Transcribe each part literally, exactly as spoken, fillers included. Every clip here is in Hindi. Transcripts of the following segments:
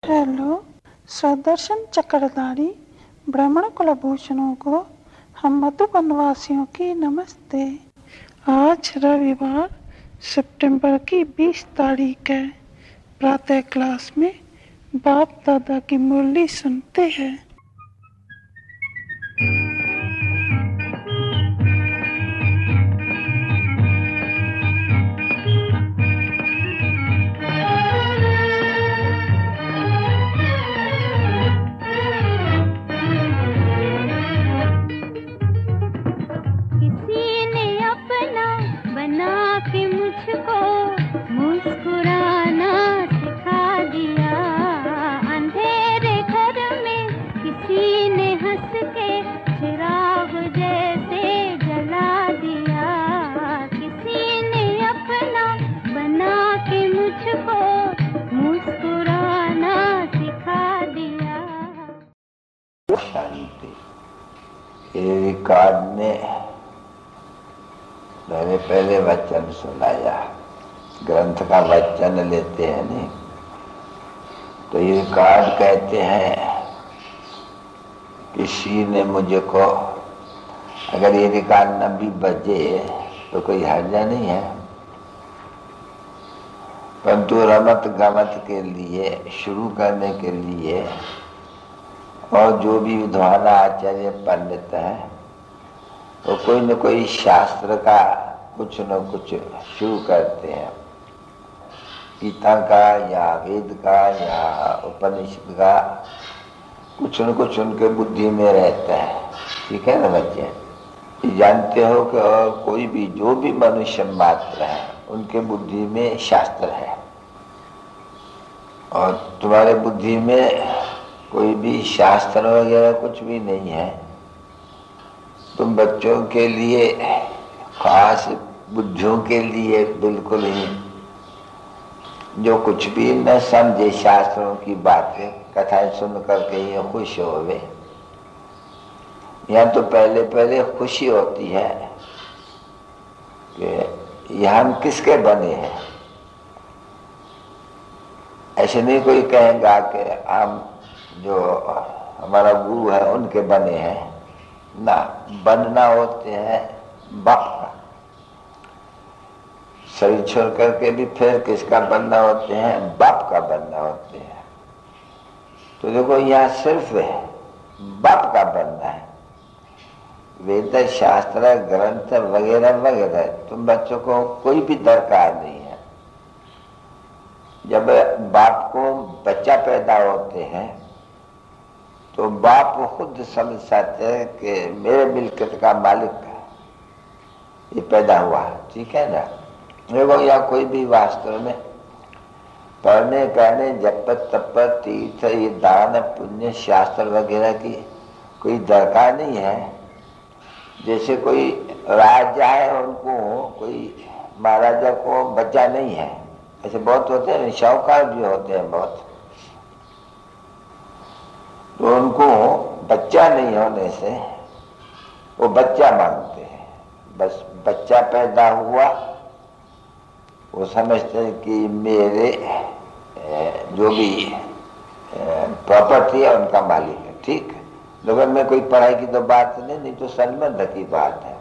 हेलो, सदर्शन चक्रधारी ब्राह्मण कुलभूषणों को हम मधुबन वासियों की नमस्ते। आज रविवार सितंबर की बीस तारीख है। प्रातः क्लास में बाप दादा की मुरली सुनते हैं। शांति। ये रिकॉर्ड में मैंने पहले वचन सुनाया, ग्रंथ का वचन लेते हैं नहीं तो ये रिकॉर्ड कहते हैं किसी ने मुझको, अगर ये रिकॉर्ड न भी बजे तो कोई हर्जा नहीं है, परंतु रमत गमत के लिए, शुरू करने के लिए, और जो भी विद्वान आचार्य पंडित है तो कोई न कोई शास्त्र का कुछ न कुछ शुरू करते हैं, गीता का या वेद का या उपनिषद का, कुछ न कुछ उनके बुद्धि में रहता है। ठीक है ना बच्चे? जानते हो कि कोई भी जो भी मनुष्य मात्र है उनके बुद्धि में शास्त्र है, और तुम्हारे बुद्धि में कोई भी शास्त्र वगैरह कुछ भी नहीं है। तुम बच्चों के लिए, खास बुद्धियों के लिए बिल्कुल ही जो कुछ भी न समझे शास्त्रों की बातें, कथाएं सुन करके ये खुश होवे, यहाँ तो पहले पहले खुशी होती है कि यह हम किसके बने हैं। ऐसे नहीं कोई कहेगा कि हम जो हमारा गुरु है उनके बने हैं ना, बनना होते हैं बाप का। शरीर छोड़ करके भी फिर किसका बनना होते हैं? बाप का बनना होते हैं। तो देखो यहाँ सिर्फ बाप का बनना है। वेद शास्त्र ग्रंथ वगैरह वगैरह तुम बच्चों को कोई भी दरकार नहीं है। जब बाप को बच्चा पैदा होते हैं तो बाप खुद समझ सकते हैं कि मेरे मिल्कियत का मालिक ये पैदा हुआ। ठीक है ना? देखो या कोई भी वास्तव में पढ़ने कहने जपत तपत तीर्थ ये दान पुण्य शास्त्र वगैरह की कोई दरकार नहीं है। जैसे कोई राजा है, उनको कोई महाराजा को बच्चा नहीं है, ऐसे बहुत होते हैं, शाहूकार भी होते हैं बहुत, तो उनको बच्चा नहीं होने से वो बच्चा मानते हैं। बस बच्चा पैदा हुआ, वो समझते हैं कि मेरे जो भी प्रॉपर्टी है उनका मालिक है। ठीक, लोगों में कोई पढ़ाई की तो बात नहीं, नहीं तो संबंध की बात है।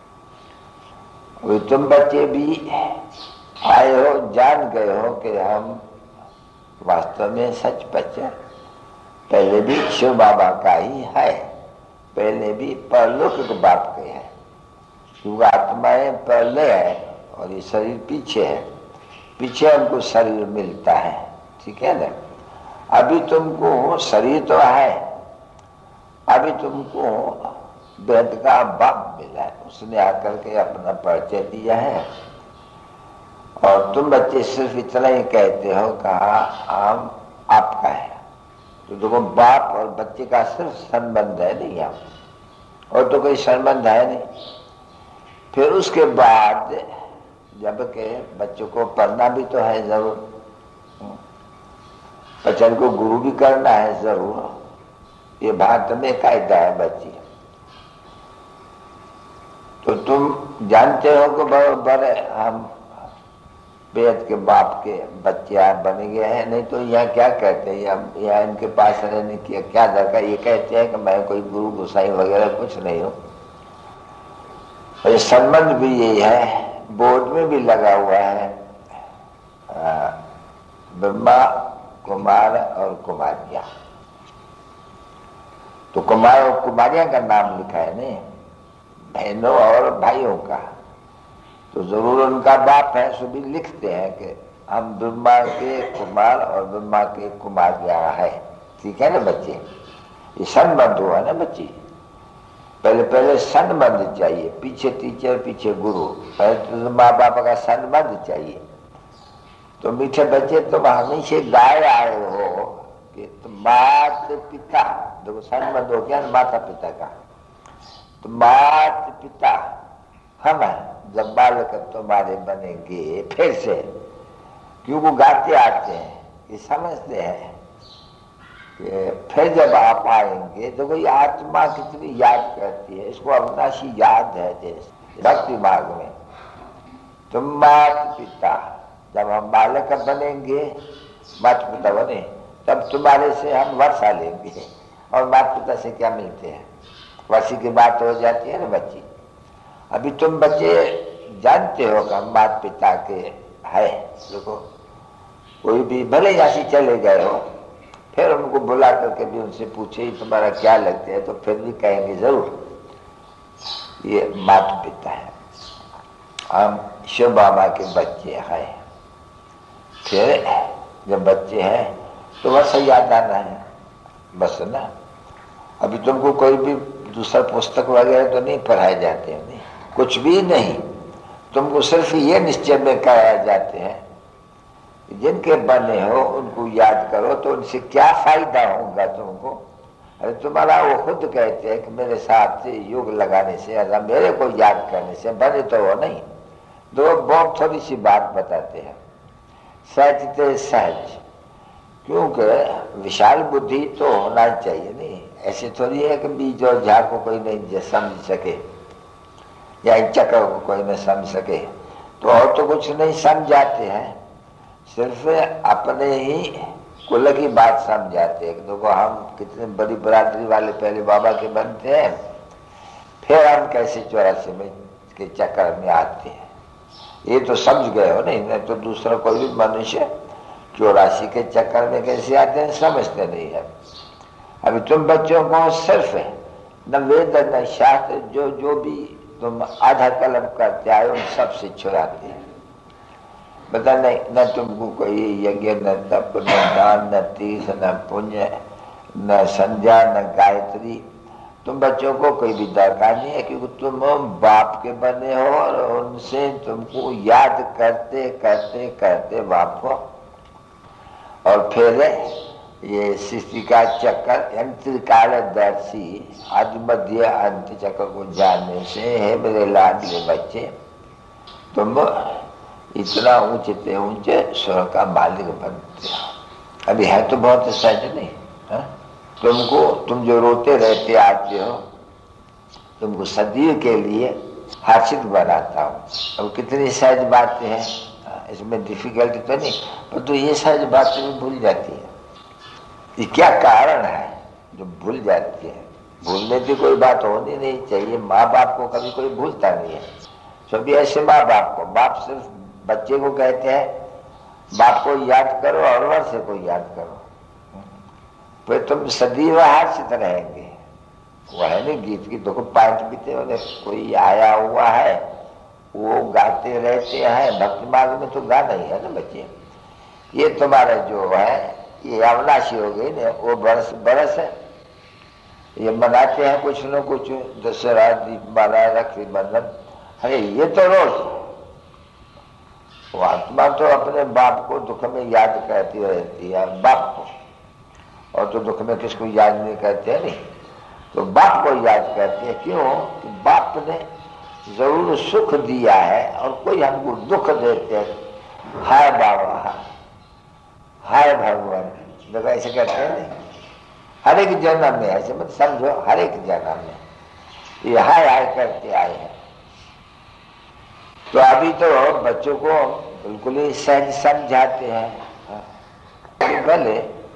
तुम बच्चे भी आए हो, जान गए हो कि हम वास्तव में सच बच्चे पहले भी शिव बाबा का ही है, पहले भी परलोक बाप के है। क्योंकि आत्माएं पहले है और ये शरीर पीछे है, पीछे हमको शरीर मिलता है। ठीक है ना? अभी तुमको शरीर तो है, अभी तुमको वेद का बाप मिला है, उसने आकर के अपना परिचय दिया है, और तुम बच्चे सिर्फ इतना ही कहते हो कहा हम आपका है। तो देखो बाप और बच्चे का सिर्फ संबंध है नहीं, आप और तो कोई संबंध है नहीं। फिर उसके बाद जब के बच्चों को पढ़ना भी तो है जरूर, बच्चों को गुरु भी करना है जरूर, ये भारत में कायदा है बच्ची। तो तुम जानते हो कि बराबर हम बेद के बाप के बच्चे बन गए हैं। नहीं तो यहाँ क्या कहते हैं, यहाँ यहाँ इनके पास रहने की क्या दरकार। ये कहते हैं कि मैं कोई गुरु गोसाई वगैरह कुछ नहीं हूँ। और ये संबंध भी यही है, बोर्ड में भी लगा हुआ है, ब्रह्मा कुमार और कुमारियां। तो कुमार और कुमारियां का नाम लिखा है नहीं, बहनों और भाइयों का। तो जरूर उनका बाप है, सो भी लिखते हैं कि हम ब्रह्मा के कुमार और ब्रह्मा के कुमारियां है। ठीक है ना बच्चे, ये संबंध हुआ ना बच्चे। पहले पहले संबंध चाहिए, पीछे टीचर पीछे गुरु, पहले तो माँ बाप का संबंध चाहिए। तो मीठे बच्चे तुम हमेशा गाय आए हो कि तुम मात पिता, देखो संबंध हो गया माता पिता का। तो मात पिता हम जब बालक तुम्हारे बनेंगे फिर से, क्यों वो गाते आते हैं, ये समझते हैं कि फिर जब आप आएंगे तो कोई आत्मा कितनी याद करती है, इसको अविनाशी याद है। जैसे भक्ति मार्ग में तुम माता पिता, जब हम बालक बनेंगे माता पिता बने, तब तुम्हारे से हम वर्षा लेंगे। और माता पिता से क्या मिलते हैं, वर्षी की बात हो जाती है ना बच्ची। अभी तुम बच्चे जानते हो कि हम माता पिता के है। देखो कोई भी भले यहाँ से चले गए हो, फिर उनको बुला करके भी उनसे पूछे तुम्हारा क्या लगता है, तो फिर भी कहेंगे जरूर ये माता पिता है, हम शिव बाबा के बच्चे हैं। फिर जब बच्चे हैं तो बस याद आना है बस ना। अभी तुमको कोई भी दूसरा पुस्तक वगैरह तो नहीं पढ़ाए जाते हैं, नहीं कुछ भी नहीं। तुमको सिर्फ ये निश्चय में कराए जाते हैं जिनके बने हो उनको याद करो, तो उनसे क्या फायदा होगा तुमको। अरे तुम्हारा वो खुद कहते हैं कि मेरे साथ से योग लगाने से, अगर मेरे को याद करने से बने तो वो नहीं। दो बहुत थोड़ी सी बात बताते हैं, सहजते सहज, क्योंकि विशाल बुद्धि तो होना चाहिए। नहीं ऐसे थोड़ी है कि बीज और झाड़ को कोई नहीं समझ सके, या चक्र को कोई नहीं समझ सके, तो और तो कुछ नहीं समझाते हैं, सिर्फ अपने ही कुल की बात समझाते हैं। देखो हम कितने बड़ी बरादरी वाले पहले बाबा के बनते हैं, फिर हम कैसे चौरासी में के चक्कर में आते हैं, ये तो समझ गए हो। नहीं नहीं तो दूसरा कोई भी मनुष्य चौरासी के चक्कर में कैसे आते हैं समझते नहीं है। अभी तुम बच्चों को सिर्फ न वेद न शास्त्र, जो जो भी तुम आधा कलम करते आए उन सबसे छुड़ाते हैं। बता नहीं, न तुमको कोई यज्ञ न तप न दान न तीर्थ न पुण्य न संध्या न गायत्री, तुम बच्चों को कोई भी दरकार नहीं है, क्योंकि तुम बाप के बने हो और उनसे तुमको याद करते करते करते बाप को। और फिर ये सृष्टि का चक्कर त्रिकालदर्शी आदि मध्य अंत चक्र को जानने से है मेरे लाडले बच्चे, तुम इतना ऊंचे ऊंचे स्वर का मालिक बनते हो। अभी है तो बहुत सहज नहीं है? तुमको तुम जो रोते रहते आते हो, तुमको सदियों के लिए हर्षित बनाता हूँ। अब कितनी सहज बातें हैं, इसमें डिफिकल्टी तो नहीं, पर तो ये सहज बातें भी भूल जाती है। ये क्या कारण है जो भूल जाती है? भूलने की कोई बात होनी नहीं चाहिए। माँ बाप को कभी कोई भूलता नहीं है। सभी ऐसे माँ बाप को, बाप सिर्फ बच्चे को कहते हैं बाप को याद करो और वर्षे को याद करो, फिर तुम सदैव हर्षित रहेंगे। वो है नहीं गीत की देखो पाठ भी थे, कोई आया हुआ है वो गाते रहते हैं। भक्ति मार्ग में तो गाना ही है ना बच्चे। ये तुम्हारा जो है ये अविनाशी हो गई ना, वो बरस बरस है। ये मनाते हैं कुछ न कुछ, दशहरा दीपमाला रक्षी बंधन, अरे ये तो रोज वो आत्मा तो अपने बाप को दुख में याद करती रहती है, बाप को। और तो दुख में किसको याद नहीं करते हैं, नहीं तो बाप को याद करते हैं। क्यों कि बाप ने जरूर सुख दिया है और कोई हमको दुख देते हैं। हाय बाबा, हाय भगवान, देखो ऐसे कहते हैं नहीं, हर एक जन्म में ऐसे मत समझो, हर एक जन्म में ये हाय हाय करते आए हैं। तो अभी तो बच्चों को बिल्कुल ही सहज समझाते हैं कि भले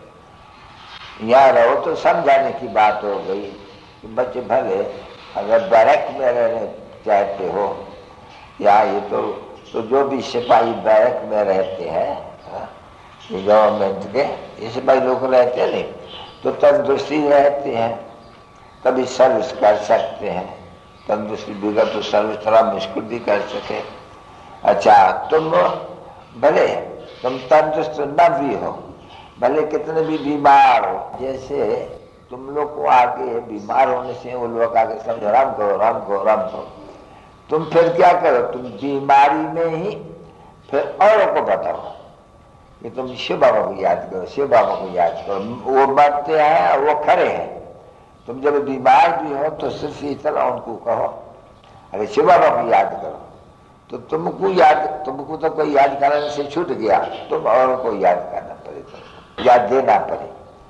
यहाँ रहो तो समझाने की बात हो गई कि बच्चे भले अगर बैरक में रहने चाहते हो, या ये तो तो जो भी सिपाही बैरक में रहते हैं गवर्नमेंट के, ये सिपाही लोग रहते हैं नहीं तो तंदुरुस्ती रहते हैं, कभी सर्विस कर सकते हैं। तंदुरुस्ती बिगड़ तो सर्विस थोड़ा मुश्किल भी कर सके। अच्छा, तुम भले तुम तंदुरुस्त न भी हो, भले कितने भी बीमार हो, जैसे तुम लोग को आगे बीमार होने से वो लोग आगे समझो राम करो राम करो राम करो, तुम फिर क्या करो, तुम बीमारी में ही फिर औरों को बताओ कि तुम शिव बाबा को याद करो, शिव बाबा को याद करो। वो मरते हैं और वो खड़े हैं, तुम जब बीमार भी हो तो सिर्फ इतना उनको कहो अरे शिव बाबा को याद करो, तो तुमको याद तुमको तो कोई याद करने से छूट गया, तुम औरों को याद करना पड़े, तुम याद देना पड़े।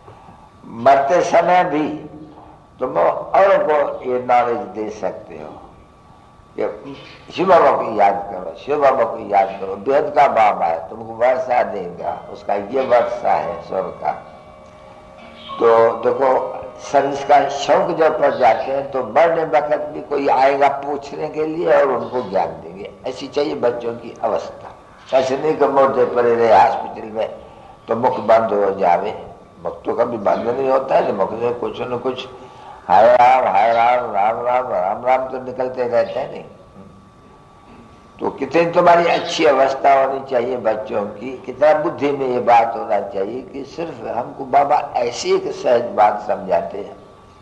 मरते समय भी तुम औरों को ये नॉलेज दे सकते हो कि शिव बाबा को याद करो, शिव बाबा को याद करो, वेद का बाबा है, तुमको वर्षा देगा, उसका ये वर्षा है स्वर्ग का। तो देखो सर्विस का शौक जब पड़ जाते हैं तो मरने वक्त भी कोई आएगा पूछने के लिए और उनको ज्ञान देंगे। ऐसी चाहिए बच्चों की अवस्था। ऐसे नहीं कि मोटे पड़े रहे हॉस्पिटल में तो मुख बंद हो जावे, मुख तो कभी बंद नहीं होता है, मुख में कुछ न कुछ हाय राम हाय राम राम राम राम राम तो निकलते रहते हैं। नहीं तो कितनी तुम्हारी अच्छी अवस्था होनी चाहिए बच्चों की, कितना बुद्धि में ये बात होना चाहिए कि सिर्फ हमको बाबा ऐसी एक सहज बात समझाते हैं,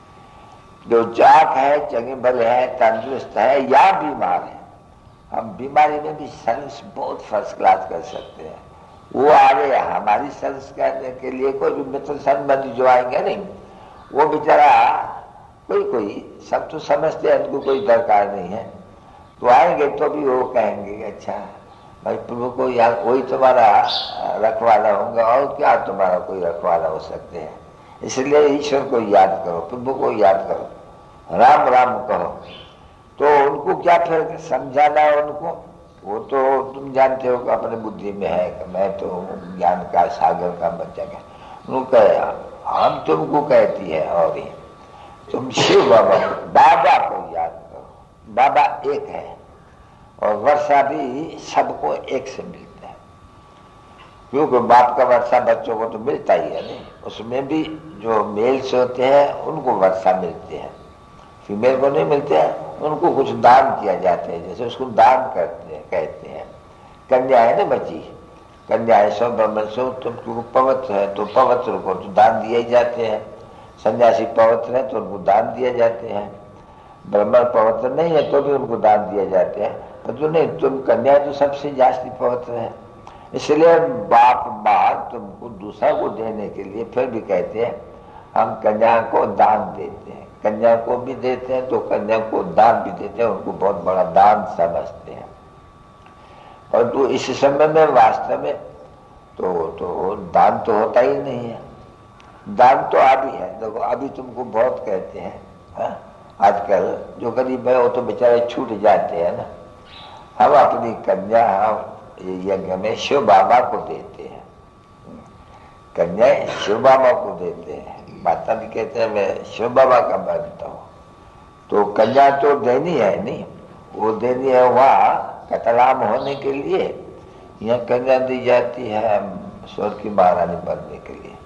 जो चाक है, चंगे भले है, तंदुरुस्त है या बीमार है, हम बीमारी में भी सर्विस बहुत फर्स्ट क्लास कर सकते हैं। वो आ रहे हमारी सर्विस करने के लिए, कोई भी मित्र संबंधी जो आएंगे नहीं, वो बेचारा कोई कोई सब तो समझते हैं, उनको कोई दरकार नहीं है, तो आएंगे तो भी वो कहेंगे अच्छा भाई प्रभु को यार वही तुम्हारा रखवाला होगा, और क्या तुम्हारा कोई रखवाला हो सकते हैं। इसलिए ईश्वर को याद करो, प्रभु को याद करो, राम राम कहो। तो उनको क्या फिर समझाना है उनको, वो तो तुम जानते हो कि अपने बुद्धि में है कि मैं तो ज्ञान का सागर का बच्चा का। उनको कहे हम तुमको कहती है और ये तुम शिव बाबा बाबा को याद करो, बाबा एक है और वर्षा भी सबको एक से मिलता है, क्योंकि बाप का वर्षा बच्चों को तो मिलता ही है नहीं, उसमें भी जो मेल्स होते हैं उनको वर्षा मिलते हैं, फीमेल को नहीं मिलते हैं, उनको कुछ दान किया जाता है, जैसे उसको दान करते हैं कहते हैं। कन्या है ना बच्ची, कन्या है सौ ब्राह्मण सो तुम पवित्र है तो पवित्र को तो दान दिए जाते हैं, सन्यासी पवित्र है तो उनको दान दिए जाते हैं, ब्राह्मण पवित्र नहीं है तो भी उनको दान दिए जाते हैं, पर तो नहीं तुम कन्या तो सबसे जास्ती पवित्र है। इसलिए बाप माँ तुमको दूसरा को देने के लिए फिर भी कहते हैं हम कन्या को दान देते हैं, कन्या को भी देते हैं तो कन्या को दान भी देते हैं, उनको बहुत बड़ा दान समझते हैं। और तो इस समय में वास्तव में तो तो दान तो होता ही नहीं है, दान तो अभी है। देखो अभी तुमको बहुत कहते हैं हा? आजकल जो गरीब है वो तो बेचारे छूट जाते हैं ना, हम अपनी कन्या हम यज्ञ में शिव बाबा को देते हैं, कन्या शिव बाबा को देते हैं, माता भी कहते हैं मैं शिव बाबा का बनता हूँ, तो कन्या तो देनी है नहीं, वो देनी है वहाँ कतलाम होने के लिए, यहाँ कन्या दी जाती है स्वर्ग की महारानी बनने के लिए,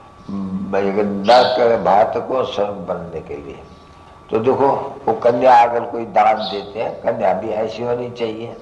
न करे भात को स्वर्ग बनने के लिए। तो देखो वो कन्या अगर कोई दान देते हैं, कन्या भी ऐसी होनी चाहिए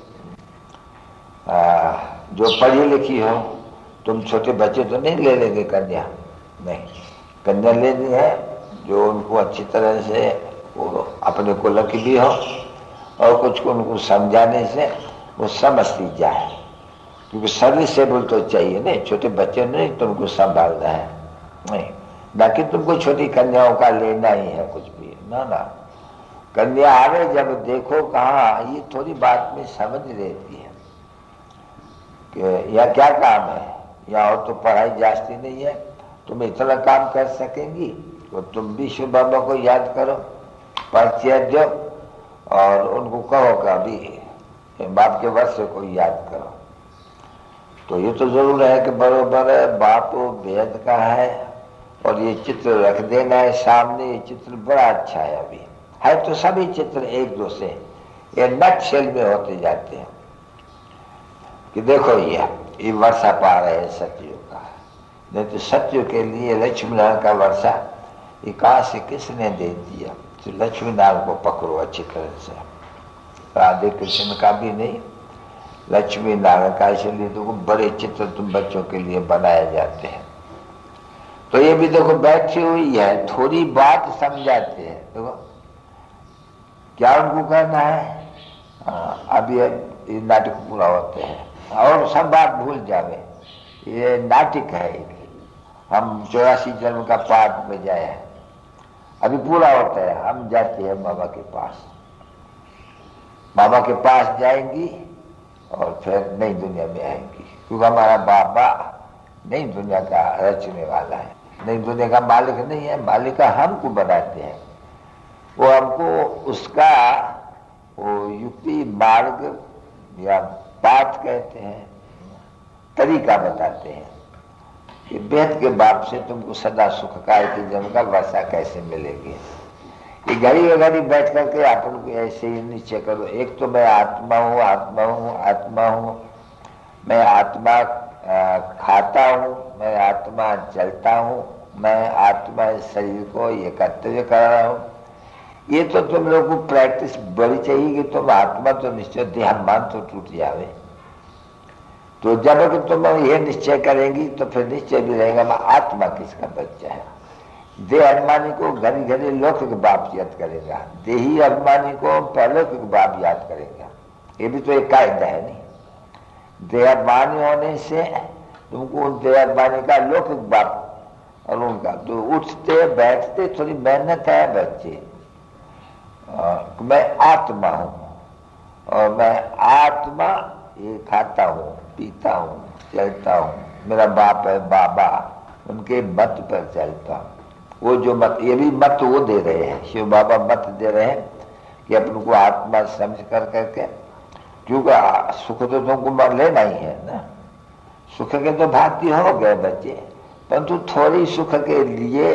आ, जो पढ़ी लिखी हो। तुम छोटे बच्चे तो नहीं ले लेंगे कन्या, नहीं, कन्या लेनी है जो उनको अच्छी तरह से वो अपने को लकी भी हो और कुछ को उनको समझाने से वो समझती जाए, क्योंकि सर्विसेबल तो चाहिए नहीं, छोटे बच्चे नहीं तुमको संभालना है नहीं, बाकी तुमको छोटी कन्याओं का लेना ही है कुछ भी ना ना। कन्या आवे जब देखो कहाँ ये थोड़ी बात में समझ रहती है कि यह क्या काम है, या और तो पढ़ाई जास्ती नहीं है, तुम इतना काम कर सकेंगी तो तुम भी शिव बाबा को याद करो, परिचय दो और उनको कहो कि अभी बाप के वर्ष को याद करो। तो ये तो जरूर है कि बरोबर है, बाप बेहद का है और ये चित्र रख देना है सामने। ये चित्र बड़ा अच्छा है, अभी है तो सभी चित्र एक दो से ये नटशेल में होते जाते हैं कि देखो ये ये वर्षा पा रहे हैं सतयुग का। नहीं तो सतयुग के लिए लक्ष्मी नारायण का वर्षा ये कहाँ से किसने दे दिया? तो लक्ष्मी नारायण को पकड़ो अच्छी तरह से, राधे कृष्ण का भी नहीं, लक्ष्मी नारायण का। इसलिए देखो बड़े चित्र तुम बच्चों के लिए बनाए जाते हैं। तो ये भी देखो बैठी हुई है, थोड़ी बात समझाते हैं। देखो क्या उनको कहना है, अब ये, ये नाटक पूरा होते हैं और सब बात भूल जावे। ये नाटक है, हम चौरासी जन्म का पाठ में जाए हैं, अभी पूरा होता है। हम जाते हैं बाबा के पास, बाबा के पास जाएंगी और फिर नई दुनिया में आएंगी, क्योंकि हमारा बाबा नई दुनिया का रचने वाला है। नई दुनिया का मालिक नहीं है, मालिक का हमको बनाते हैं। वो हमको उसका वो युक्ति मार्ग या बात कहते हैं, तरीका बताते हैं कि बेहद के बाप से तुमको सदा सुख का की जन्म का वर्षा कैसे मिलेगी। ये घड़ी घड़ी बैठ करके अपन को ऐसे ही निश्चय करो, एक तो मैं आत्मा हूँ, आत्मा हूँ, आत्मा हूँ, मैं आत्मा खाता हूँ, मैं आत्मा चलता हूँ, मैं आत्मा इस शरीर को ये कर्तव्य कर रहा हूँ। ये तो तुम लोग को प्रैक्टिस बड़ी चाहिए कि तुम आत्मा तो निश्चय, देहाभिमान तो टूट जावे। तो जब तुम ये निश्चय करेंगी तो फिर निश्चय भी रहेगा मैं आत्मा किसका बच्चा है। देह अभिमानी को घड़ी घड़ी लौकिक बाप याद करेगा, देही अभिमानी को परलौकिक बाप याद करेगा। ये भी तो एक कायदा है नहीं। देह अभिमानी होने से तुमको उन देह अभिमानी का लौकिक बाप और उनका तो उठते बैठते थोड़ी मेहनत है बच्चे। मैं आत्मा हूँ और मैं आत्मा ये खाता हूँ, पीता हूँ, चलता हूँ, मेरा बाप है बाबा, उनके मत पर चलता हूँ। वो जो मत, ये भी मत वो दे रहे हैं, शिव बाबा मत दे रहे हैं कि अपन को आत्मा समझ कर करके, क्योंकि सुख तो तुमको लेना ही है ना। सुख के तो भांति हो गए बच्चे, परंतु थोड़ी सुख के लिए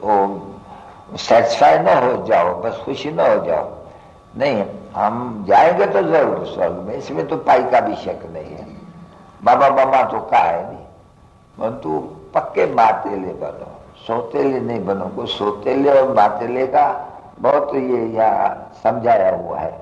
सेटिस्फाई न हो जाओ, बस खुशी न हो जाओ। नहीं, हम जाएंगे तो जरूर स्वर्ग में, इसमें तो पाई का भी शक नहीं है। बाबा मामा तो कहा है नहीं, परंतु पक्के मातेले बनो, सोतेले नहीं बनो। को सोतेले और मातेले का बहुत ये यहाँ समझाया हुआ है।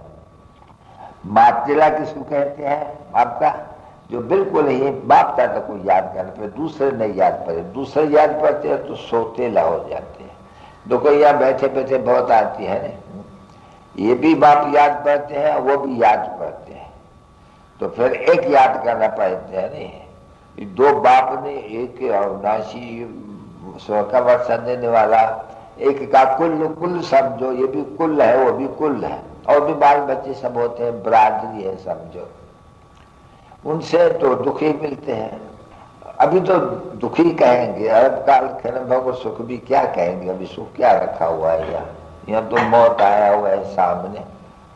मातेला किसको कहते हैं? आपका जो बिल्कुल ही बाप दादा को याद करने पे दूसरे नहीं याद पड़े, दूसरे याद पड़ते हैं तो सोतेला हो जाते हैं। देखो यहाँ बैठे बैठे बहुत आती है, ये भी बाप याद पड़ते हैं, वो भी याद पड़ते हैं, तो फिर एक याद करना पड़ता है नहीं। दो बाप ने, एक अविनाशी स्व का वर्षा देने वाला, एक का कुल कुल समझो, ये भी कुल है वो भी कुल है, और भी बाल बच्चे सब होते हैं, बरादरी है समझो। उनसे तो दुखी मिलते हैं, अभी तो दुखी कहेंगे, अरब काल क्षण को सुख भी क्या कहेंगे, अभी सुख क्या रखा हुआ है यहाँ, यहाँ तो मौत आया हुआ है सामने।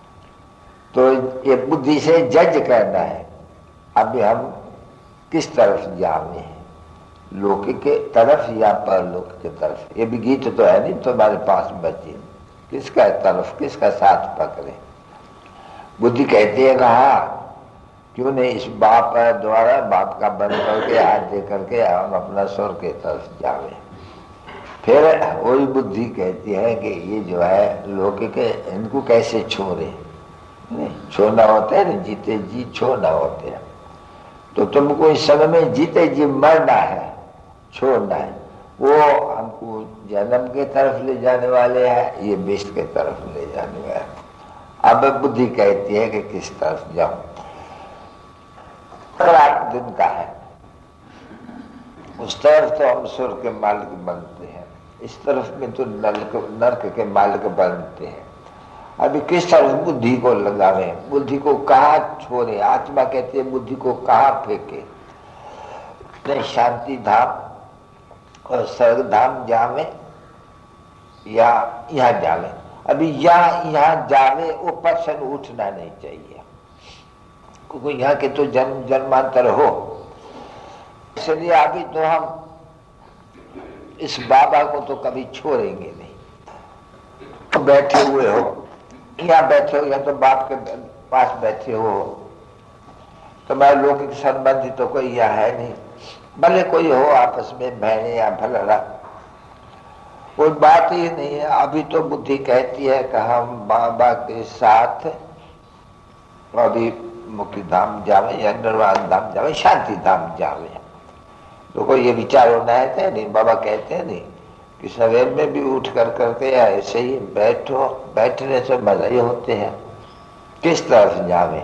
तो ये बुद्धि से जज करना है अभी हम किस तरफ जावे, लौकिक के तरफ या परलौकिक के तरफ। ये भी गीत तो है नहीं तुम्हारे पास बच्चे, किसका तरफ किसका साथ पकड़े। बुद्धि कहती है कहा क्यों नहीं इस बाप द्वारा बाप का बंद करके हाथ दे करके हम अपना स्वर्ग के तरफ जावे। फिर वही बुद्धि कहती है कि ये जो है लौकिक इनको कैसे छोड़े, छोड़ना होता है ना, जीते जी छोड़ना होते हैं। तो तुमको इस समय में जीते जी मरना है, छोड़ना है। वो हमको जन्म के तरफ ले जाने वाले हैं, ये बेस्ट के तरफ ले जाने वाले हैं। अब बुद्धि कहती है कि किस तरफ जाऊं। रात दिन का है, उस तरफ तो हम स्वर्ग के मालिक बनते हैं, इस तरफ में तो नरक नरक के मालिक बनते हैं। अभी किस तरफ बुद्धि को लगावे, बुद्धि को कहाँ छोड़े। आत्मा कहती है बुद्धि को कहाँ फेंके, नहीं शांति धाम और स्वर्ग धाम जावे या यहाँ जावे। अभी यहाँ यहाँ जावे वो पर्सन उठना नहीं चाहिए, क्योंकि यहाँ के तो जन्म जन्मांतर हो, इसलिए अभी तो हम इस बाबा को तो कभी छोड़ेंगे नहीं। तो बैठे हुए हो, यहाँ बैठे हो या तो बाप के पास बैठे हो, तुम्हारे लौकिक संबंधी तो कोई यहाँ है नहीं, भले कोई हो आपस में बहने या भलरा, कोई बात ही नहीं है। अभी तो बुद्धि कहती है कि हम बाबा के साथ अभी मुक्ति धाम जावे या निर्वाण धाम जावे, शांति धाम जावे। तो कोई ये विचार होना है नहीं। बाबा कहते हैं नहीं कि सवेर में भी उठ कर करके ऐसे ही बैठो, बैठने से मजा ही होते हैं। किस तरफ जावे,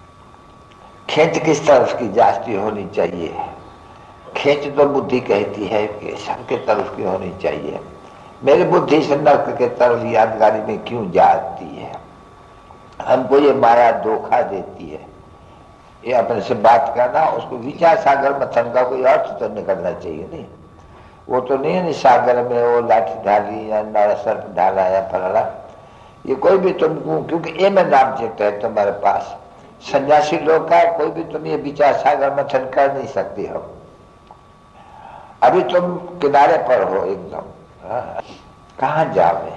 खेच किस तरफ की जास्ती होनी चाहिए। खेच तो बुद्धि कहती है कि सबके तरफ की होनी चाहिए। मेरी बुद्धि से नर्क के तरफ यादगारी में क्यों जाती है? हमको ये माया धोखा देती है। ये अपने से बात करना, उसको विचार सागर मथन का कोई अर्थ तो निकलना चाहिए नहीं। वो तो नहीं है सागर में वो लाठी ढाली या नारा सर्प ढाला या फलाना, ये कोई भी तुमको, क्योंकि ये में नाम चित्र है तुम्हारे पास। सन्यासी लोग का कोई भी तुम ये विचार सागर मथन कर नहीं सकती हो। अभी तुम किनारे पर हो एकदम, कहाँ जावे?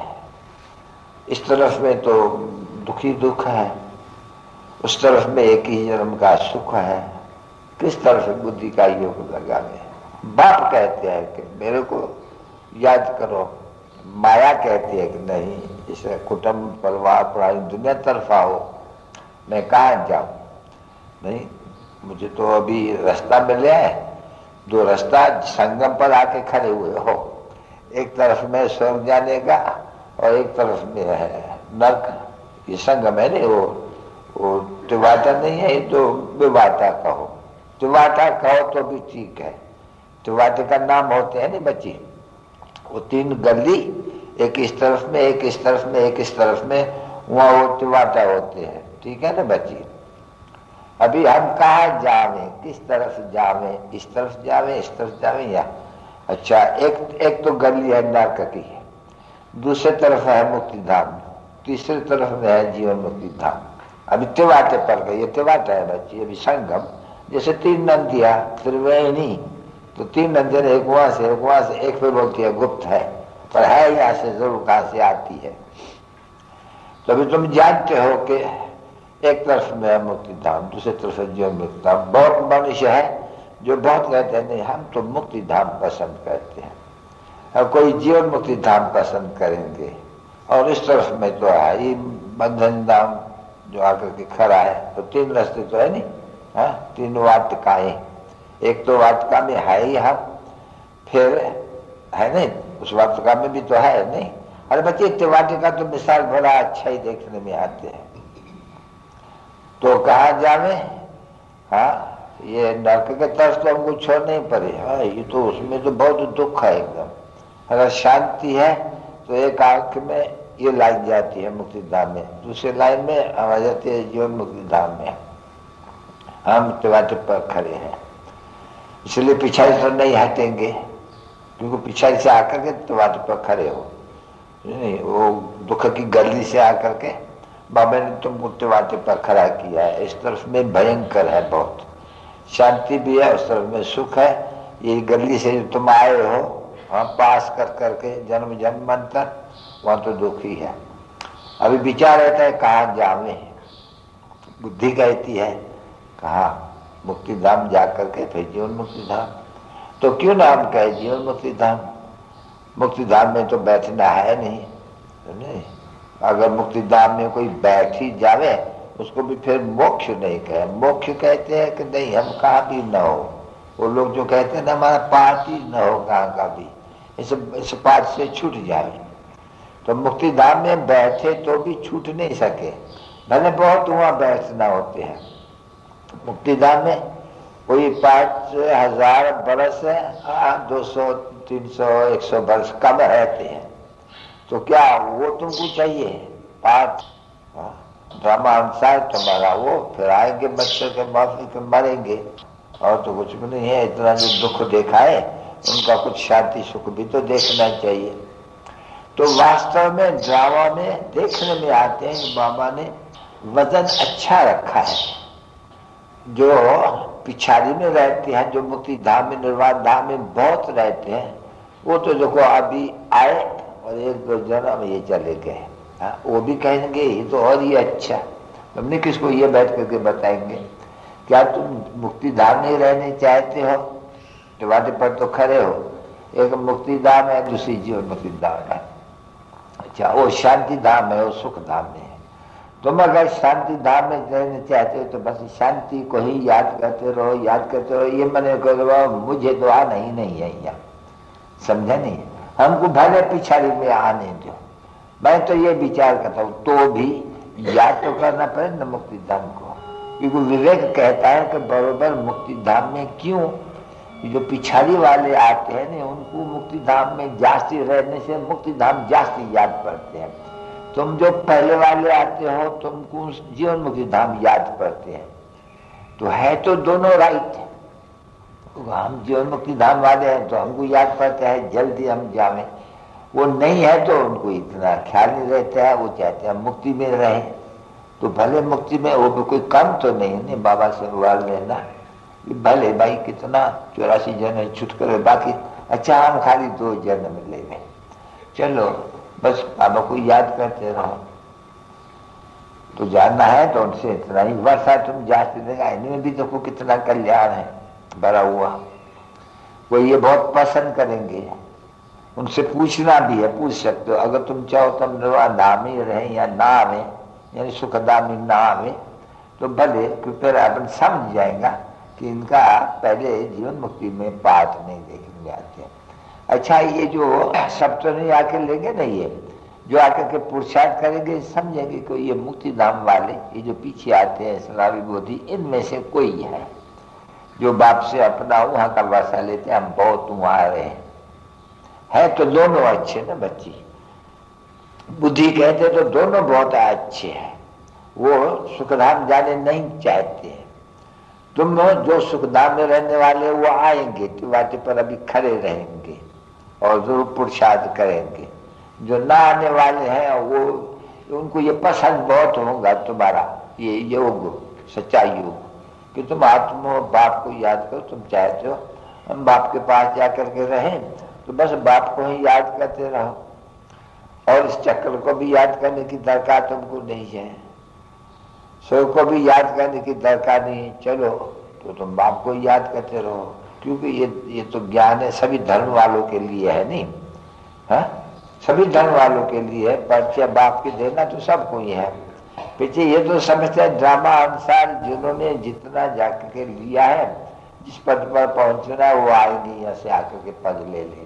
इस तरफ में तो दुखी दुख है, उस तरफ में एक ही जन्म का सुख है। किस तरफ बुद्धि का योग लगावे? बाप कहते हैं कि मेरे को याद करो, माया कहती है कि नहीं, इसे कुटुंब परिवार पुरानी दुनिया तरफ आओ, मैं कहाँ जाऊं? नहीं, मुझे तो अभी रास्ता मिले है, दो रास्ता संगम पर आके खड़े हुए हो। एक तरफ में स्वर्ग जाने का और एक तरफ में है नर्क। ये संगम है नहीं, वो वो तिवाटा नहीं है, ये तो विवाटा कहो। तिवाटा कहो तो भी ठीक है। तिवाटे का नाम होते हैं नहीं बच्ची, वो तीन गली, एक इस तरफ में, एक इस तरफ में, एक इस तरफ में, वहाँ वो तिवाटा होते हैं। ठीक है ना बच्ची? अभी हम कहाँ जावे, किस तरफ जावे? इस तरफ जावे, इस तरफ जावे या? अच्छा, एक एक तो गली है नरक की, दूसरी तरफ है मुक्ति धाम, तीसरी तरफ में है जीवन मुक्ति धाम। अभी तिवाटे पर गए, ये तिवाटा है बच्ची, अभी संगम। जैसे तीन नदियां त्रिवेणी, तो तीन नदियां, एक वहां से एक वहां से, एक पे बोलती है गुप्त है, पर है यहाँ से जरूर कहां से आती है। तो अभी तुम जानते हो कि एक तरफ में है मुक्ति धाम, दूसरी तरफ है जीवन मुक्ति धाम। बहुत मनुष्य है जो बहुत कहते हैं नहीं हम तो मुक्ति धाम पसंद करते हैं, और कोई जीवन मुक्ति धाम पसंद करेंगे। और इस तरफ में तो है ये बंधन धाम जो आकर के खड़ा है। तो तीन रास्ते तो है नहीं, हाँ, तीन वाटिकाएं। एक तो वाटिका में है ही हम, फिर है नहीं, उस वाटिका में भी तो है नहीं। अरे बच्चे वाटिका तो मिसाल बड़ा अच्छा ही देखने में आते हैं। तो कहाँ जावे? हाँ, ये नरक के तरफ तो हमको छोड़ने ही पड़े। हाँ, ये तो उसमें तो बहुत दुख है एकदम। अगर शांति है तो एक आंख में ये लाइन जाती है मुक्ति धाम में, दूसरी लाइन में हम आ जाती है जीवन मुक्ति धाम में। हम तिवाटे पर खड़े हैं, इसलिए पिछाड़ी तो नहीं हटेंगे, क्योंकि पिछाड़ी से आकर के तिवाटे पर खड़े हो नहीं। वो दुख की गली से आकर के बाबा ने तुमको तिवाटे पर खड़ा किया है। इस तरफ में भयंकर है, बहुत शांति भी है, उस तरफ में सुख है। ये गली से तुम आए हो, वहां पास कर करके जन्म जन्मांतर, वहां तो दुखी है। अभी विचार रहता है कहाँ जावे, बुद्धि कहती है कहा मुक्ति धाम जा करके फिर जीवन मुक्ति धाम। तो क्यों ना हम कहे जीवन मुक्ति धाम? मुक्ति धाम में तो बैठना है नहीं, नहीं। अगर मुक्ति धाम में कोई बैठ ही जावे उसको भी फिर मोक्ष नहीं कहे। मोक्ष कहते हैं कि नहीं हम कहाँ भी न हो। वो लोग जो कहते हैं ना हमारा पाठ ही न हो कहाँ का भी, इस, इस पाठ से छूट जाए। तो मुक्ति धाम में बैठे तो भी छूट नहीं सके, भले बहुत वहां बैठना होते हैं। मुक्ति धाम में कोई पाँच हजार बरस है, दो सौ तीन सौ एक सौ बरस कम रहते हैं। तो क्या वो तुमको चाहिए? पाठ ड्रामा अनुसार तुम्हारा वो, फिर आएंगे बच्चे के माफी के मरेंगे, और तो कुछ भी नहीं है। इतना जो दुख देखा है उनका कुछ शांति सुख भी तो देखना चाहिए। तो वास्तव में ड्रामा में देखने में आते हैं बाबा ने वजन अच्छा रखा है। जो पिछाड़ी में रहते हैं, जो मुक्ति धाम में, निर्वाण धाम में बहुत रहते हैं, वो तो देखो अभी आए और एक दो जन्म ये चले गए। हाँ, वो भी कहेंगे ये तो और ही अच्छा। हमने किसको ये बैठ करके बताएंगे? क्या तुम मुक्ति धाम नहीं रहने चाहते हो? वाटे पर तो खड़े हो, एक मुक्ति धाम है, दूसरी जीवन मुक्ति धाम है। अच्छा, वो शांति धाम है, वो सुख धाम में है। तुम अगर शांति धाम में रहना चाहते हो तो बस शांति को ही याद करते रहो, याद करते रहो। ये मैंने कहो मुझे तो आना ही नहीं है यहाँ, समझा नहीं? हमको भले पिछाड़ी में आने दो। मैं तो ये विचार करता हूँ तो भी याद तो करना पड़े न मुक्ति धाम को, क्योंकि विवेक कहता है कि बरोबर मुक्ति धाम में क्यों जो पिछाड़ी वाले आते हैं ना, उनको मुक्ति धाम में जास्ती रहने से मुक्ति धाम जास्ती याद पड़ते हैं। तुम जो पहले वाले आते हो तुमको जीवन मुक्ति धाम याद पड़ते हैं। तो है तो दोनों राइट है। हम जीवन मुक्ति धाम वाले हैं तो हमको याद पड़ता है जल्दी हम जावे, वो नहीं है तो उनको इतना ख्याल नहीं रहता है। वो चाहते हैं मुक्ति में रहे, तो भले मुक्ति में वो भी कोई कम तो नहीं है बाबा से वाल लेना, भले भाई कितना चौरासी जन छुट करे, बाकी अच्छा हम खाली दो जन्म में ले गए, चलो बस बाबा को याद करते रहो। तो जानना है तो उनसे इतना ही वर्षा तुम जाते देगा, इनमें भी देखो कितना कल्याण है भरा हुआ। वो ये बहुत पसंद करेंगे, उनसे पूछना भी है, पूछ सकते हो। अगर तुम चाहो तुम धाम ही रहे या ना आवे, यानी सुखधाम ना आवे, तो भले फिर अपन समझ जाएगा कि इनका पहले जीवन मुक्ति में पाठ नहीं देखने आते। अच्छा, ये जो सब तो नहीं आके लेंगे ना, ये जो आकर के पुरुषार्थ करेंगे समझेंगे कि ये मुक्ति धाम वाले, ये जो पीछे आते हैं सलावी बोधी, इनमें से कोई है जो बाप से अपना वहां का वर्षा लेते हैं, हम बहुत वहां आ रहे हैं। है तो दोनों अच्छे ना बच्ची, बुद्धि कहते तो दोनों बहुत अच्छे हैं। वो सुखधाम जाने नहीं चाहते हैं। तुम जो सुखधाम में रहने वाले वो आएंगे तो वाटे पर अभी खड़े रहेंगे और जरूर पुरुषार्थ करेंगे। जो ना आने वाले हैं वो उनको ये पसंद बहुत होगा तुम्हारा ये योग, सच्चा योग, कि तुम आत्मा बाप को याद करो। तुम चाहते हो हम बाप के पास जाकर के रहें, तो बस बाप को ही याद करते रहो, और इस चक्र को भी याद करने की दरकार तुमको नहीं है, सो को भी याद करने की दरकार नहीं। चलो तो तुम बाप को याद करते रहो, क्योंकि ये ये तो ज्ञान है सभी धर्म वालों के लिए है, नहीं है? सभी धर्म वालों के लिए है। परिचय बाप के देना तो सबको ही है। पीछे ये तो समझते हैं ड्रामा अनुसार जिन्होंने जितना जाकर के लिया है, जिस पद पर पहुंचना है वो आएंगे, यहाँ से आकर के पद ले लेंगे।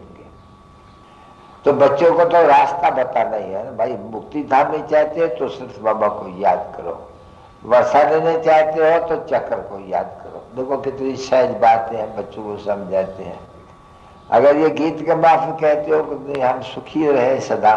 तो बच्चों को तो रास्ता बताना ही है ना भाई। मुक्ति धाम में चाहते हो तो सिर्फ बाबा को याद करो, वर्षा देने चाहते हो तो चक्र को याद करो। देखो कितनी सहज बातें हैं, बच्चों को समझाते हैं। अगर ये गीत के माफी कहते हो कि हम सुखी रहे सदा,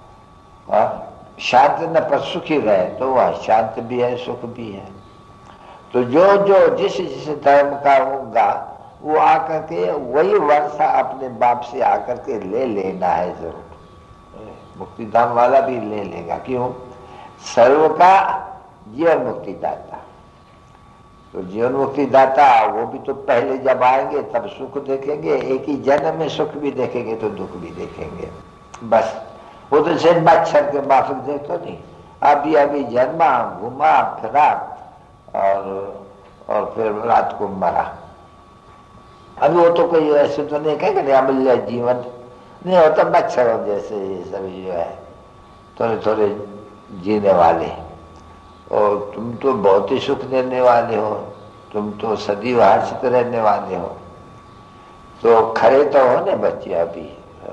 शांत न पर सुखी रहे, तो वह शांत भी है सुख भी है। तो जो जो जिस जिस धर्म का होगा वो आकर के वही वर्षा अपने बाप से आकर के ले लेना है जरूर। मुक्ति धाम वाला भी ले लेगा, क्यों? सर्व का जीवन मुक्ति दाता। तो जीवन मुक्ति दाता वो भी तो पहले जब आएंगे तब सुख देखेंगे, एक ही जन्म में सुख भी देखेंगे तो दुख भी देखेंगे। बस वो तो सिर्फ मच्छर के माफिक देखो नहीं, अभी अभी जन्मा घुमा फिरा और और फिर रात को मरा। अभी वो तो कोई ऐसे तो नहीं कहेगा नहीं अमूल्य जीवन नहीं होता, मच्छरों जैसे ये सभी जो है थोड़े थोड़े जीने वाले। और तुम तो बहुत ही सुख देने वाले हो, तुम तो सदैव हर्षित रहने वाले हो। तो खड़े तो हो ना बच्चे, अभी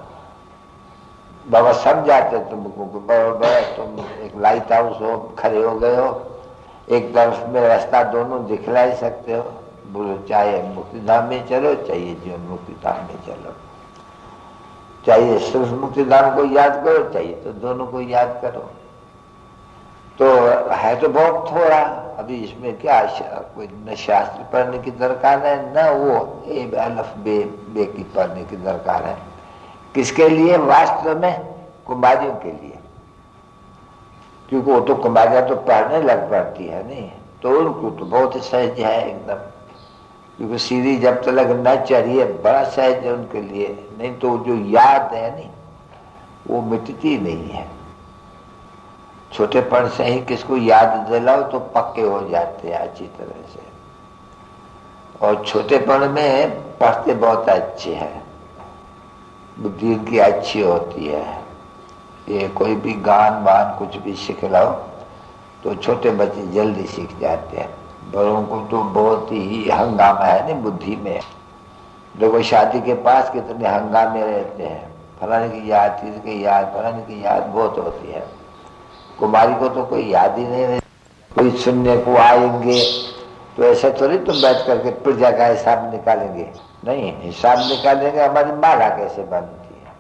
बाबा समझाते तुमको, तुम एक लाइट हाउस हो, खड़े हो गए हो, एक तरफ में रास्ता दोनों दिखला ही सकते हो। बोलो चाहे मुक्ति धाम में चलो, चाहिए जीवन मुक्ति धाम में चलो, चाहिए सिर्फ मुक्ति धाम को याद करो, चाहिए तो दोनों को याद करो। तो है तो बहुत थोड़ा, अभी इसमें क्या कोई न शास्त्र पढ़ने की दरकार है, न वो ए अलफ बे बे की पढ़ने की दरकार है। किसके लिए? वास्तव में कुमारियों के लिए, क्योंकि वो तो कुमारियां तो पढ़ने लग पड़ती है नहीं, तो उनको तो बहुत सहज है एकदम, क्योंकि सीढ़ी जब तक न चढ़िए बड़ा सहज है उनके लिए। नहीं तो जो याद है नहीं वो मिटती नहीं है। छोटेपन से ही किसको याद दिलाओ तो पक्के हो जाते हैं अच्छी तरह से। और छोटेपन में पढ़ते बहुत अच्छे हैं, बुद्धि इनकी अच्छी होती है। ये कोई भी गान वान कुछ भी सिखलाओ तो छोटे बच्चे जल्दी सीख जाते हैं। बड़ों को तो बहुत ही हंगामा है नहीं बुद्धि में। देखो शादी के पास कितने हंगामे रहते हैं, फलाने की याद, तीसरे की याद, फलाने की याद बहुत होती है। कुमारी को तो कोई याद ही नहीं रहती। कोई सुनने को आएंगे तो ऐसा थोड़ी तुम बैठ करके प्रजा का हिसाब निकालेंगे, नहीं, हिसाब निकालेंगे हमारी माला कैसे बनती है,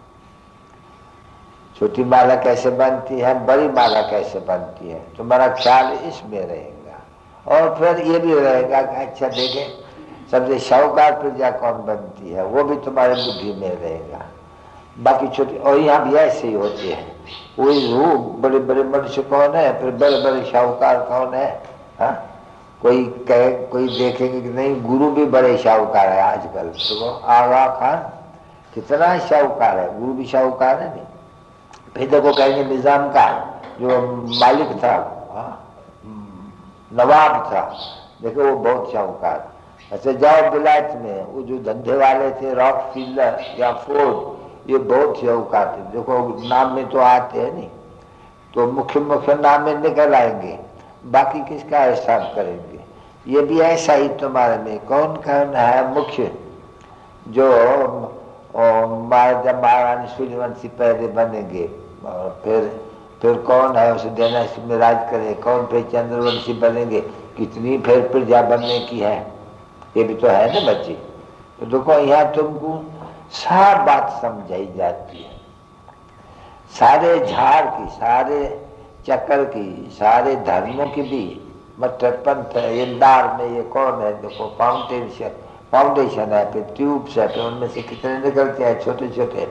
छोटी माला कैसे बनती है, बड़ी माला कैसे बनती है, तुम्हारा ख्याल इसमें रहेगा। और फिर ये भी रहेगा कि अच्छा देखे सबसे शाहूकार प्रजा कौन बनती है, वो भी तुम्हारे बुद्धि में रहेगा। बाकी छोटी, और यहाँ भी ऐसे ही होते हैं, वही रूप बड़े बड़े मनुष्य कौन है, फिर बड़े बड़े शाहूकार कौन है। हा? कोई कहे, कोई देखेंगे कि नहीं गुरु भी बड़े शाहूकार है आजकल, तो आगा खान कितना शाहूकार है, गुरु भी शाहूकार है नहीं। फिर देखो कहेंगे निजाम का जो मालिक था, नवाब था, देखो वो बहुत शाहूकार। अच्छा जाओ विलायत में वो जो धंधे वाले थे रॉकफीलर या फोर्ड, ये बहुत शाहूकार थे। देखो नाम में तो आते हैं नहीं, तो मुख्य मुख्य नाम में निकल आएंगे, बाकी किसका हिसाब करेंगे। ये भी ऐसा ही तुम्हारे में कौन कौन है मुख्य, जो जब महारानी सूर्यवंशी पहले बनेंगे, और फिर फिर कौन है उसे डायनेस्टी में राज करे, कौन फिर चंद्रवंशी बनेंगे, कितनी फिर प्रजा बनने की है, ये भी तो है ना बच्चे। तो देखो यहाँ तुमको सब बात समझाई जाती है, सारे झाड़ की, सारे चक्कर की, सारे धर्मों की भी, मतलब पंथ है, इंदार में ये कौन है, देखो फाउंडेशन फाउंडेशन है, फिर ट्यूब्स है, फिर उनमें से कितने निकलते हैं छोटे छोटे,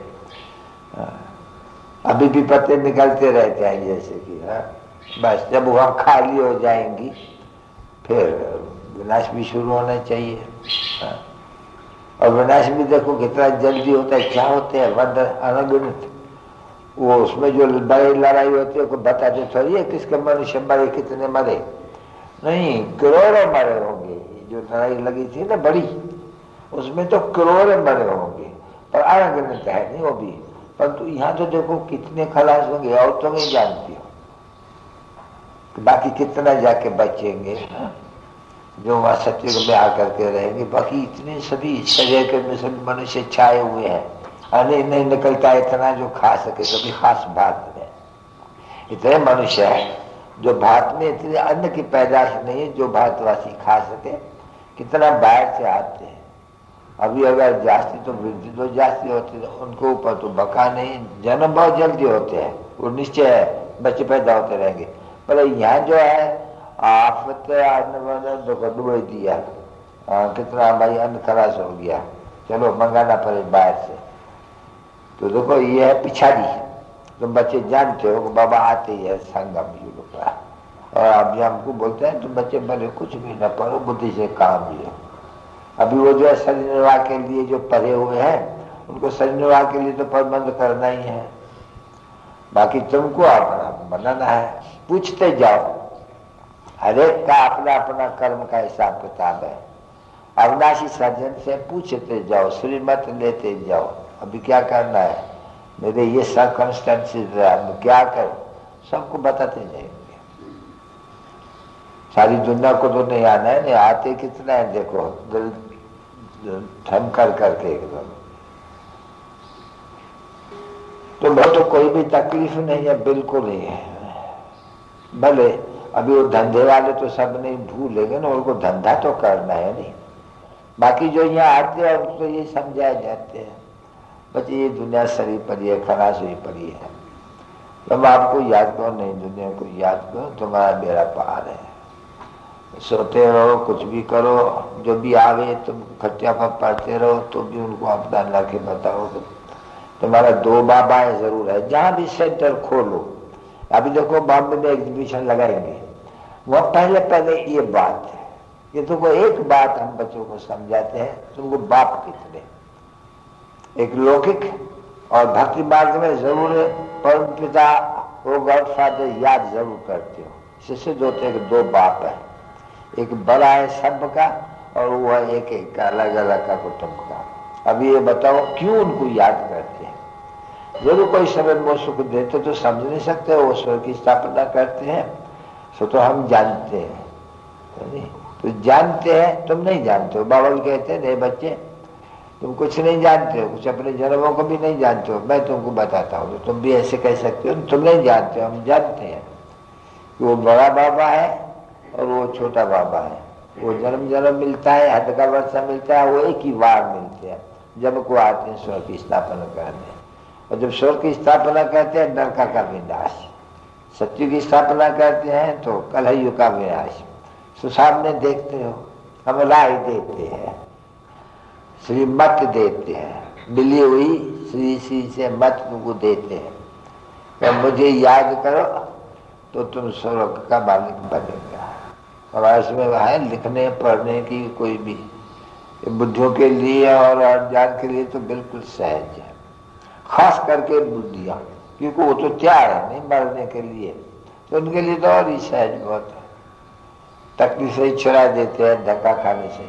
अभी भी पत्ते निकलते रहते हैं जैसे कि। बस जब वह खाली हो जाएंगी फिर विनाश भी शुरू होना चाहिए। और विनाश भी देखो कितना जल्दी होता है, क्या होते हैं वंदर अनगिनत। वो उसमें जो बड़ी लड़ाई होती है, कोई बताते थोड़ी है किसके मनुष्य मरे, कितने मरे, नहीं करोड़ों मरे होंगे। जो लड़ाई लगी थी ना बड़ी, उसमें तो करोड़ों मरे होंगे, पर अनगिनत है नहीं वो भी। परंतु यहाँ तो देखो कितने खलास होंगे, और तुम ही जानती हो कि बाकी कितना जाके बचेंगे जो वहां सत्युग में आकर के रहेंगे। बाकी इतने सभी शरीर के में सभी मनुष्य छाए हुए हैं, अने नहीं निकलता इतना जो खा सके। कभी खास भात में इतने मनुष्य है जो भात में इतने अन्न की पैदाश नहीं है जो भातवासी खा सके, कितना बाहर से आते हैं। अभी अगर जास्ती तो वृद्धि तो जास्ती होती है, उनको ऊपर तो बका नहीं, जन्म बहुत जल्दी होते हैं, वो निश्चय है बच्चे पैदा होते रहेंगे। पर यहाँ जो है आफत अन्न डुबे दिया, आ, कितना भाई अन्न खलास हो गया, चलो मंगाना पड़े बाहर से। तो देखो ये है पिछाड़ी। तुम बच्चे जानते हो कि बाबा आते ही है संगम युग का, और अभी हमको बोलते हैं तुम बच्चे भले कुछ भी न पढ़ो, बुद्धि से काम लियो। अभी वो जो है शरीर निर्वाह के लिए जो पढ़े हुए हैं, उनको शरीर निर्वाह के लिए तो प्रबंध करना ही है, बाकी तुमको अपना बनाना है। पूछते जाओ, हर एक का अपना अपना कर्म का हिसाब किताब है। अविनाशी सज्जन से पूछते जाओ, श्रीमत लेते जाओ, अभी क्या करना है, मेरे ये सर्कमस्टेंसेस क्या कर, सबको बताते जाएंगे। सारी दुनिया को तो नहीं आना है, नहीं आते कितना है देखो, दिल थम कर करके एकदम। तो बहुत तो कोई भी तकलीफ नहीं है, बिल्कुल ही है। भले अभी वो धंधे वाले तो सब नहीं भूलेंगे ना, उनको धंधा तो करना है नहीं। बाकी जो यहाँ आते हैं उनको तो ये समझाए जाते हैं, बच्चे ये दुनिया सरी पड़ी है, खलास हुई पड़ी है, तुम आपको याद करो नहीं, दुनिया को याद करो, तुम्हारा बेड़ा पार है। सोते रहो, कुछ भी करो, जो भी आवे तुम खटिया पर पढ़ते रहो, तो भी उनको अपना ला के बताओ। तुम्हारा दो बाबा जरूर है, जहाँ भी सेंटर खोलो। अभी देखो बॉम्बे में एग्जीबिशन लगाएंगे, वह पहले पहले ये बात है। ये तुमको एक बात हम बच्चों को समझाते हैं, तुमको बाप कितने, एक लौकिक और भक्ति मार्ग में जरूर परम पिता वो गॉड फादर याद जरूर करते हो। इससे सिद्ध होते हैं कि दो बाप है, एक बड़ा है सबका और वो है एक एक का अलग अलग का कुटुंब का। अब ये बताओ क्यों उनको याद करते हैं? जरूर कोई समय में सुख देते तो समझ नहीं सकते, वो ईश्वर की स्थापना करते हैं, सो तो हम जानते हैं। तो जानते हैं, तुम नहीं जानते हो। बाबा कहते हैं नहीं बच्चे तुम कुछ नहीं जानते हो, कुछ अपने जन्मों को भी नहीं जानते हो, मैं तुमको बताता हूँ। तो तुम भी ऐसे कह सकते हो तुम नहीं जानते हो, हम जानते हैं कि वो बड़ा बाबा है और वो छोटा बाबा है। वो जन्म जन्म मिलता है, हद का वर्षा मिलता है, वो एक ही बार मिलते हैं जब को आते हैं स्वर्ग की स्थापना करने। और जब स्वर्ग की स्थापना करते हैं नरका का विनाश, सत्य की स्थापना करते हैं तो कलयुग का विनाश। तो सामने देखते हो, हम राय देते हैं, श्रीमत देते हैं, मिली हुई श्री श्री से मत तुमको देते हैं। तो मुझे याद करो तो तुम स्वर्ग का मालिक बनेगा। और इसमें है लिखने पढ़ने की कोई भी बुद्धियों के लिए और ज्ञान के लिए तो बिल्कुल सहज है, खास करके बुद्धियां, क्योंकि वो तो तैयार है नहीं मरने के लिए, तो उनके लिए तो और ही सहज बहुत है। तकलीफ से ही छुड़ा देते हैं धक्का खाने से।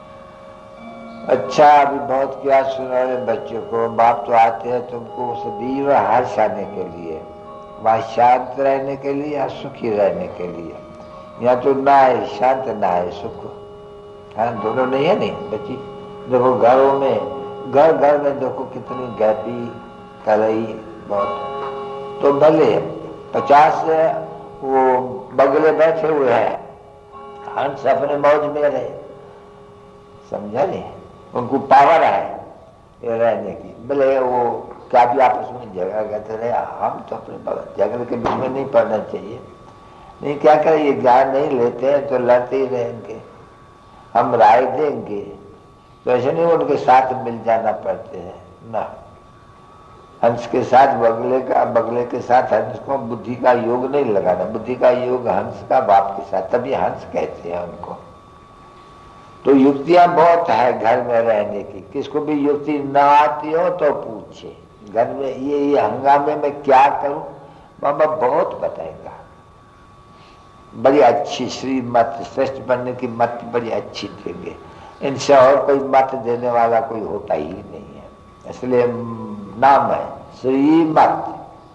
अच्छा अभी बहुत क्या सुना रहे बच्चों को, बाप तो आते हैं तुमको सदैव हर्षाने के लिए, वहां शांत रहने के लिए या सुखी रहने के लिए। यहाँ तो ना है शांत ना है सुख, हाँ दोनों नहीं है। नहीं बच्ची देखो घरों में, घर घर में देखो कितनी गैपी कलई बहुत, तो भले पचास वो बगले बैठे हुए हैं, हंस अपने मौज में रहे, समझा नहीं, उनको पावर है ये रहने की। भले वो क्या भी आपस में झगड़ा करते रहे, हम तो अपने झगड़े के बीच में नहीं पड़ना चाहिए। नहीं क्या करें, ये ज्ञान नहीं लेते हैं तो लड़ते ही रहेंगे। हम राय देंगे तो ऐसे नहीं उनके साथ मिल जाना पड़ते हैं ना। हंस के साथ बगले का, बगले के साथ हंस को बुद्धि का योग नहीं लगाना, बुद्धि का योग हंस का बाप के साथ, तभी हंस कहते हैं उनको। तो युक्तियां बहुत है घर में रहने की, किसको भी युक्ति ना आती हो तो पूछे। घर में ये ये हंगामे में क्या करूं, बाबा बहुत बताएगा। बड़ी अच्छी श्रीमत, श्रेष्ठ बनने की मत बड़ी अच्छी देंगे, इनसे और कोई मत देने वाला कोई होता ही नहीं है। इसलिए नाम है श्रीमत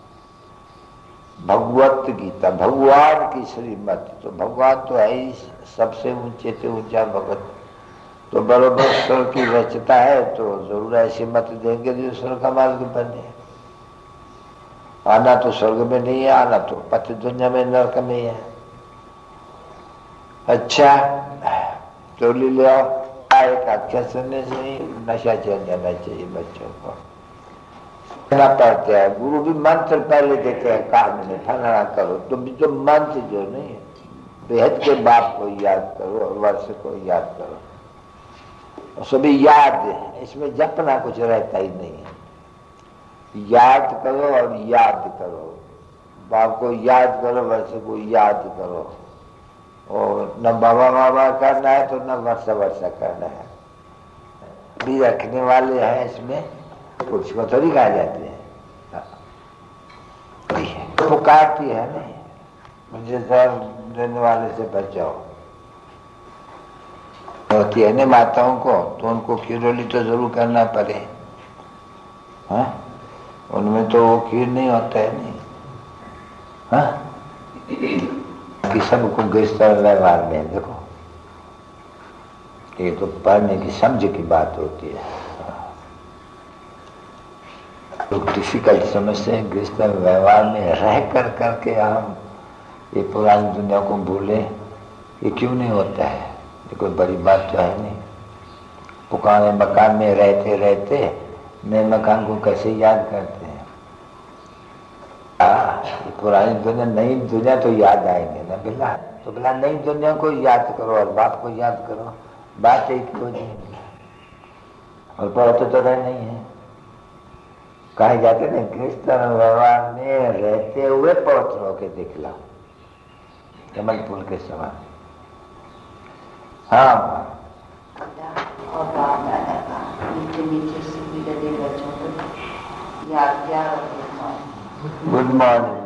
भगवत गीता, भगवान की श्रीमत। तो भगवान तो है ही सबसे ऊंचे से ऊंचा भगत, तो बरोबर स्वर्ग की रचता है, तो जरूर ऐसी मत देंगे जो स्वर्ग का मार्ग बने। आना तो स्वर्ग में नहीं है, आना तो पति दुनिया में नरक में है। अच्छा चोली ले आओ, एक अक्षर सुनने से ही नशा चल जाना चाहिए बच्चों को। कहना पड़ता है, गुरु भी मंत्र पहले देते हैं काम में, फलाना करो, तो जो मंत्र जो नहीं है, बेहद के बाप को याद करो और वर्ष को याद करो, सभी याद है, इसमें जपना कुछ रहता ही नहीं है। याद करो और याद करो, बाप को याद करो, वर्ष को याद करो। और न बाबा बाबा करना है तो न वर्षा वर्षा करना है। भी रखने वाले हैं इसमें, पुरुष को थोड़ी कहा जाते हैं। तो पुकारती है नहीं, मुझे सर देने वाले से बचाओ होती है ना माताओं को, तो उनको खीरोली तो जरूर करना पड़े। हाँ उनमें तो वो खीर नहीं होता है नहीं, हाँ कि सबको गृहस्थ व्यवहार में देखो, ये तो पढ़ने की समझ की बात होती है। लोग डिफिकल्ट समझते हैं गृहस्थ व्यवहार में रह कर करके हम ये पुरानी दुनिया को भूले, ये क्यों नहीं होता है? ये कोई बड़ी बात तो है नहीं। पुराने मकान में रहते रहते नए मकान को कैसे याद करते हैं? पुरानी दुनिया नई दुनिया तो याद आएंगे ना बिल्ला, तो बिल्ला नई दुनिया को याद करो और बाप को याद करो, बात एक हो जाएगी। और पढ़ते तो रहे नहीं है, कहे जाते ना गृहस्थ व्यवहार में रहते हुए पवित्र होके दिखला, कमल फूल के समान। हाँ, और बाप दादा का नीचे नीचे से भी लगे बच्चों को याद क्या। Good morning.